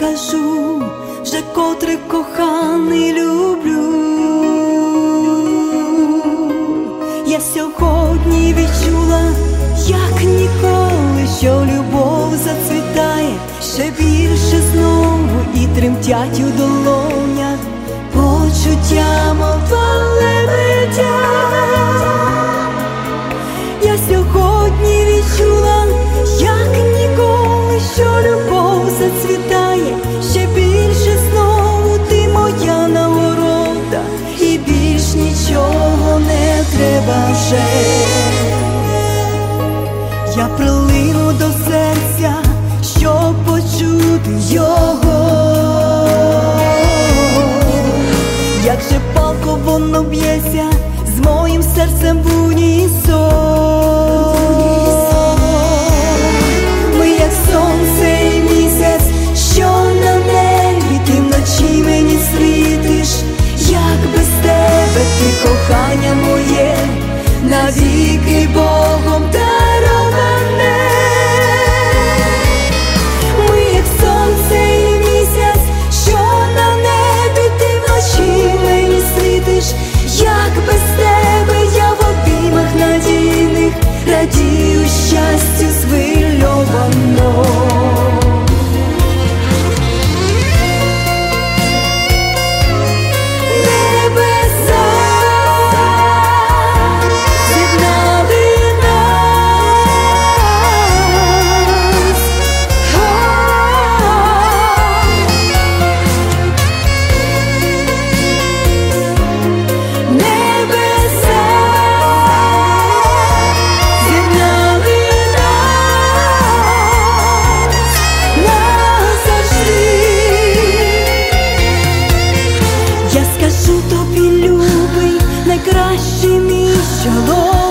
скажу, вже котре коханий люблю. Я сьогодні відчула, як ніколи, що любов зацвітає ще більше знову, і тремтять у долонях почуття, мов лебедя. Я сьогодні відчула, як ніколи, що любов зацвітає ще більше знову, ти моя нагорода, і більш нічого не треба вже. Я прилину до серця, щоб почути його, як же палко воно б'ється з моїм серцем в унісон. Ми як сонце і місяць, що на небі, ти вночі мені світиш, як без тебе, ти кохання моє, навіки Богом дароване. Ми як сонце і місяць, що на небі, ти вночі мені світиш, як без тебе я в обіймах надійних радію щастю звильовано. Найкращий мій шалом.